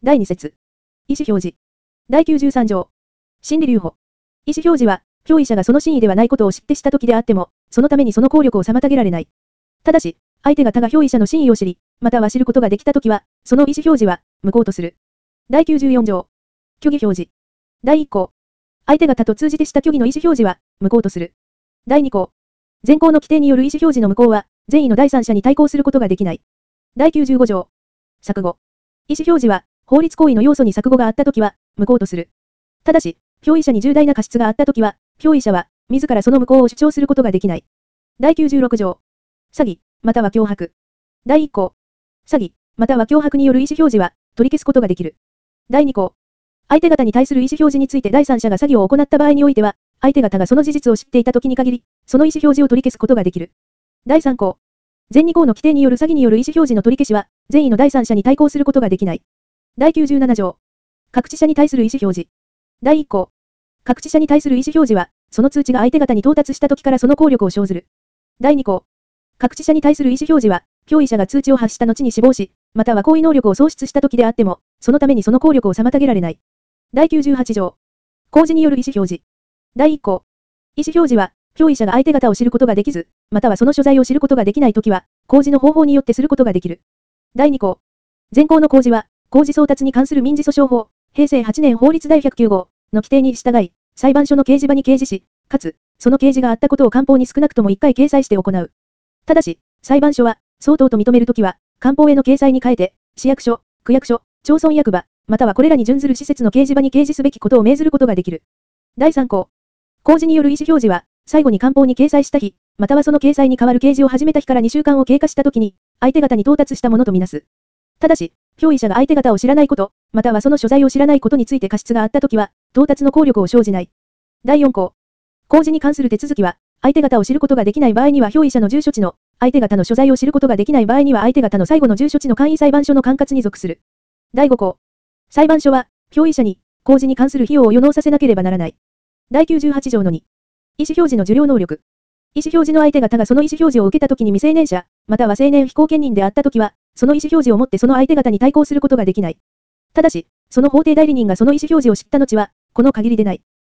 第2節。意思表示。第93条。心理留保。意思表示は、憑依者がその真意ではないことを知ってしたときであっても、そのためにその効力を妨げられない。ただし、相手が他が憑依者の真意を知り、または知ることができたときは、その意思表示は、無効とする。第94条。虚偽表示。第1項。相手が他と通じてした虚偽の意思表示は、無効とする。第2項。前項の規定による意思表示の無効は、善意の第三者に対抗することができない。第95条。錯誤。意思表示は、法律行為の要素に錯誤があったときは、無効とする。ただし、憑依者に重大な過失があったときは、憑依者は、自らその無効を主張することができない。第96条。詐欺、または脅迫。第1項。詐欺、または脅迫による意思表示は、取り消すことができる。第2項。相手方に対する意思表示について第三者が詐欺を行った場合においては、相手方がその事実を知っていたときに限り、その意思表示を取り消すことができる。第3項。前2項の規定による詐欺による意思表示の取り消しは、善意の第三者に対抗することができない。第97条。各知者に対する意思表示。第1項。各知者に対する意思表示は、その通知が相手方に到達した時からその効力を生ずる。第2項。各知者に対する意思表示は、憑依者が通知を発した後に死亡し、または行為能力を喪失した時であっても、そのためにその効力を妨げられない。第98条。公示による意思表示。第1項。意思表示は、憑依者が相手方を知ることができず、またはその所在を知ることができないときは、公示の方法によってすることができる。第2項。前項の公示は、公示送達に関する民事訴訟法、平成8年法律第109号の規定に従い、裁判所の掲示板に掲示し、かつ、その掲示があったことを官報に少なくとも1回掲載して行う。ただし、裁判所は、相当と認めるときは、官報への掲載に変えて、市役所、区役所、町村役場、またはこれらに準ずる施設の掲示板に掲示すべきことを命ずることができる。第3項。公示による意思表示は、最後に官報に掲載した日、またはその掲載に代わる掲示を始めた日から2週間を経過したときに、相手方に到達したものとみなす。ただし、憑依者が相手方を知らないこと、またはその所在を知らないことについて過失があったときは、到達の効力を生じない。第4項。公示に関する手続きは、相手方を知ることができない場合には憑依者の住所地の、相手方の所在を知ることができない場合には相手方の最後の住所地の簡易裁判所の管轄に属する。第5項。裁判所は、憑依者に、公示に関する費用を予納させなければならない。第98条の2。意思表示の受領能力。意思表示の相手方がその意思表示を受けたときに未成年者、または成年非後見人であったときは、その意思表示をもってその相手方に対抗することができない。ただし、その法定代理人がその意思表示を知った後は、この限りでない。